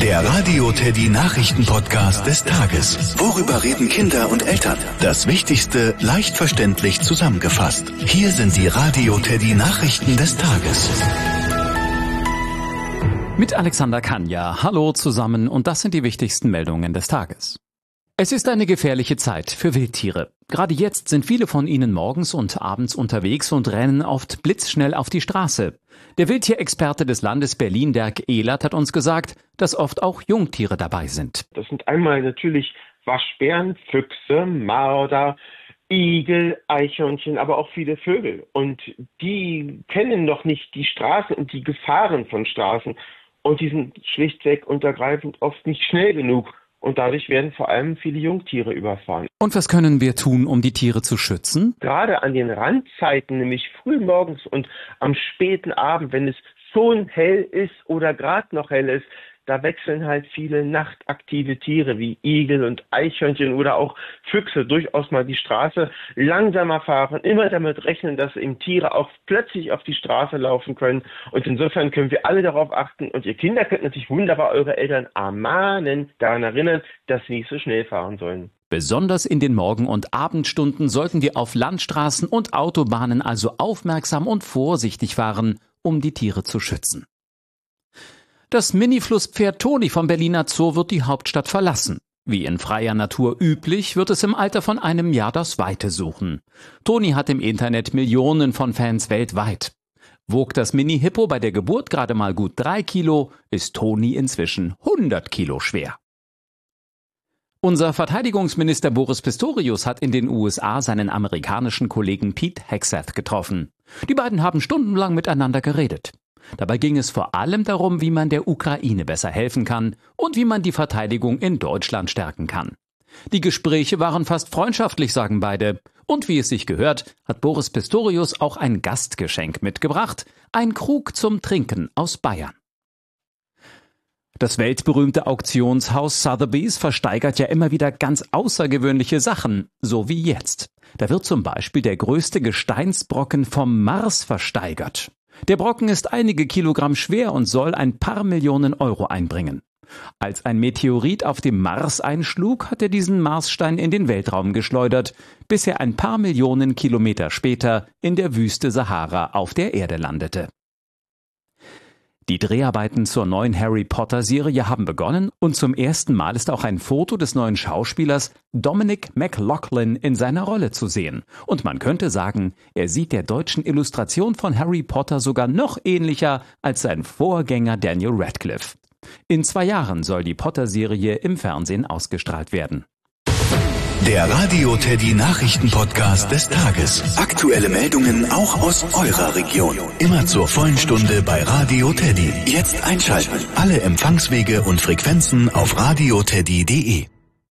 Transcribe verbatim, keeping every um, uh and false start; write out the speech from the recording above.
Der Radio Teddy Nachrichten-Podcast des Tages. Worüber reden Kinder und Eltern? Das Wichtigste leicht verständlich zusammengefasst. Hier sind die Radio Teddy Nachrichten des Tages. Mit Alexander Kanja. Hallo zusammen und das sind die wichtigsten Meldungen des Tages. Es ist eine gefährliche Zeit für Wildtiere. Gerade jetzt sind viele von ihnen morgens und abends unterwegs und rennen oft blitzschnell auf die Straße. Der Wildtierexperte des Landes Berlin, Dirk Ehlert, hat uns gesagt, dass oft auch Jungtiere dabei sind. Das sind einmal natürlich Waschbären, Füchse, Marder, Igel, Eichhörnchen, aber auch viele Vögel. Und die kennen noch nicht die Straßen und die Gefahren von Straßen. Und die sind schlichtweg und ergreifend oft nicht schnell genug. Und dadurch werden vor allem viele Jungtiere überfahren. Und was können wir tun, um die Tiere zu schützen? Gerade an den Randzeiten, nämlich frühmorgens und am späten Abend, wenn es schon hell ist oder gerade noch hell ist, da wechseln halt viele nachtaktive Tiere wie Igel und Eichhörnchen oder auch Füchse durchaus mal die Straße langsamer fahren, immer damit rechnen, dass eben Tiere auch plötzlich auf die Straße laufen können. Und insofern können wir alle darauf achten und ihr Kinder könnt natürlich wunderbar eure Eltern ermahnen, daran erinnern, dass sie nicht so schnell fahren sollen. Besonders in den Morgen- und Abendstunden sollten wir auf Landstraßen und Autobahnen also aufmerksam und vorsichtig fahren, um die Tiere zu schützen. Das Mini-Flusspferd Toni vom Berliner Zoo wird die Hauptstadt verlassen. Wie in freier Natur üblich, wird es im Alter von einem Jahr das Weite suchen. Toni hat im Internet Millionen von Fans weltweit. Wog das Mini-Hippo bei der Geburt gerade mal gut drei Kilo, ist Toni inzwischen hundert Kilo schwer. Unser Verteidigungsminister Boris Pistorius hat in den U S A seinen amerikanischen Kollegen Pete Hegseth getroffen. Die beiden haben stundenlang miteinander geredet. Dabei ging es vor allem darum, wie man der Ukraine besser helfen kann und wie man die Verteidigung in Deutschland stärken kann. Die Gespräche waren fast freundschaftlich, sagen beide. Und wie es sich gehört, hat Boris Pistorius auch ein Gastgeschenk mitgebracht, ein Krug zum Trinken aus Bayern. Das weltberühmte Auktionshaus Sotheby's versteigert ja immer wieder ganz außergewöhnliche Sachen, so wie jetzt. Da wird zum Beispiel der größte Gesteinsbrocken vom Mars versteigert. Der Brocken ist einige Kilogramm schwer und soll ein paar Millionen Euro einbringen. Als ein Meteorit auf dem Mars einschlug, hat er diesen Marsstein in den Weltraum geschleudert, bis er ein paar Millionen Kilometer später in der Wüste Sahara auf der Erde landete. Die Dreharbeiten zur neuen Harry-Potter-Serie haben begonnen und zum ersten Mal ist auch ein Foto des neuen Schauspielers Dominic McLaughlin in seiner Rolle zu sehen. Und man könnte sagen, er sieht der deutschen Illustration von Harry Potter sogar noch ähnlicher als sein Vorgänger Daniel Radcliffe. In zwei Jahren soll die Potter-Serie im Fernsehen ausgestrahlt werden. Der Radio Teddy Nachrichten-Podcast des Tages. Aktuelle Meldungen auch aus eurer Region. Immer zur vollen Stunde bei Radio Teddy. Jetzt einschalten. Alle Empfangswege und Frequenzen auf radioteddy punkt de.